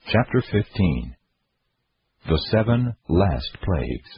Chapter 15. The 7 Last Plagues.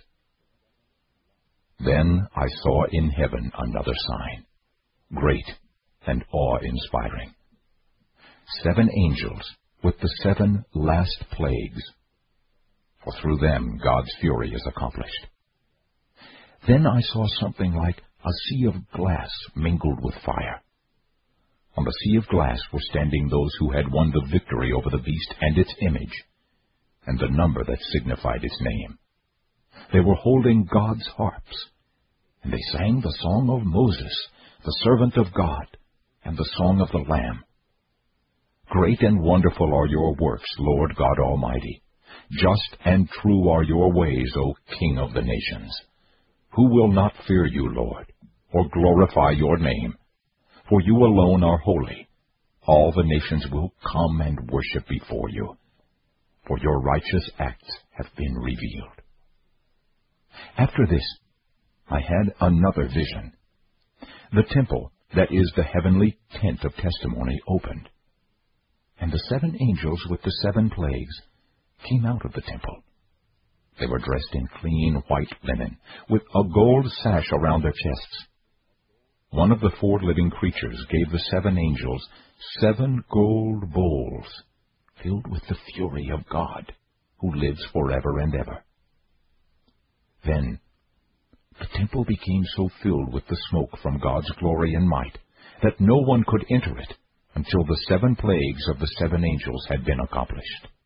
Then I saw in heaven another sign, great and awe-inspiring. 7 angels with the 7 last plagues, for through them God's fury is accomplished. Then I saw something like a sea of glass mingled with fire. On the sea of glass were standing those who had won the victory over the beast and its image, and the number that signified its name. They were holding God's harps, and they sang the song of Moses, the servant of God, and the song of the Lamb. Great and wonderful are your works, Lord God Almighty. Just and true are your ways, O King of the nations. Who will not fear you, Lord, or glorify your name? For you alone are holy. All the nations will come and worship before you, for your righteous acts have been revealed. After this, I had another vision. The temple, that is the heavenly tent of testimony, opened, and the 7 angels with the 7 plagues came out of the temple. They were dressed in clean white linen, with a gold sash around their chests. One of the 4 living creatures gave the 7 angels 7 gold bowls filled with the fury of God, who lives forever and ever. Then the temple became so filled with the smoke from God's glory and might that no one could enter it until the 7 plagues of the 7 angels had been accomplished.